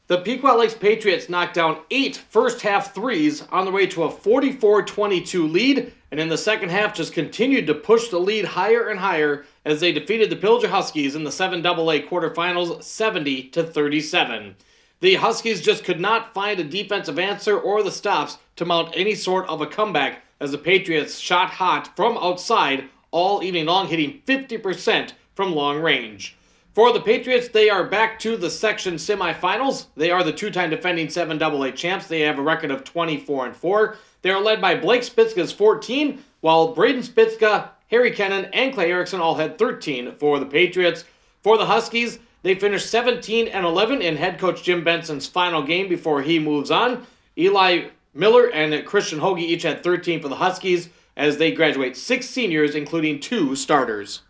The Pequot Lakes Patriots knocked down 8 first-half threes on the way to a 44-22 lead, and in the second half just continued to push the lead higher and higher as they defeated the Pillager Huskies in the 7AA quarterfinals 70-37. The Huskies just could not find a defensive answer or the stops to mount any sort of a comeback as the Patriots shot hot from outside all evening long, hitting 50% from long range. For the Patriots, they are back to the section semifinals. They are the two-time defending 7AA champs. They have a record of 24-4. They are led by Blake Spitzka's 14, while Braden Spitzka, Harry Kennan, and Clay Erickson all had 13 for the Patriots. For the Huskies, they finished 17-11 in head coach Jim Benson's final game before he moves on. Eli Miller and Christian Hoagie each had 13 for the Huskies as they graduate 6 seniors, including 2 starters.